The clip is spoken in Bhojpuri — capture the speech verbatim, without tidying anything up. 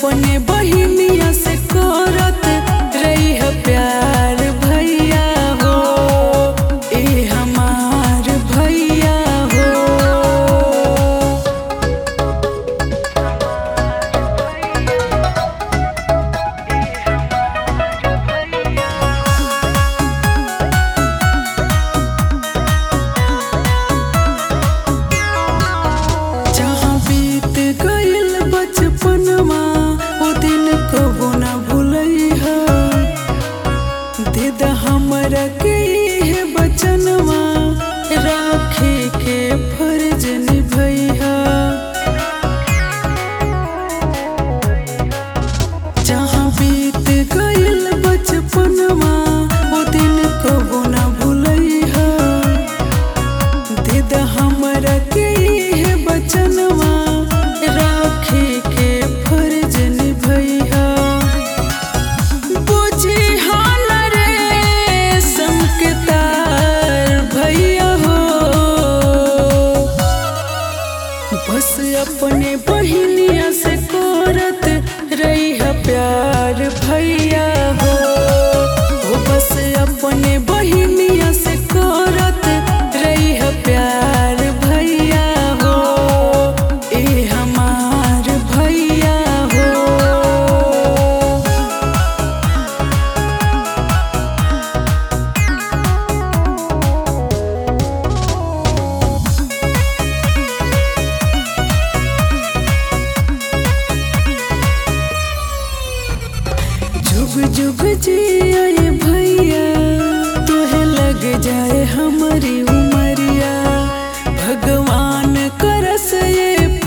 अपने बहिनिया से करत रही है प्यार भैया हो, ए हमार भैया हो। जहाँ बीत गइल बचपनमा वो दिन कबो न भूलैहा, दे द हमरा के है बचनवा, राखे के फर्ज निभैहा। जहाँ बीत गइल बचपनमा वो दिन कबो न भूलैहा, दे द हमरा के है बचनवा, राखे के फर्ज निभैहा। बुझी हाल रे सम के तार भैया हो, बस अपने बहिनिया से करत रही है प्यार भैया हो, ओ बस अपने बहिनिया से करत रही है प्यार भैया हो, ए हमार भैया हो। जुग जुग जिए भैया, तोहे लग जाए हमारी उमरिया, भगवान करस ये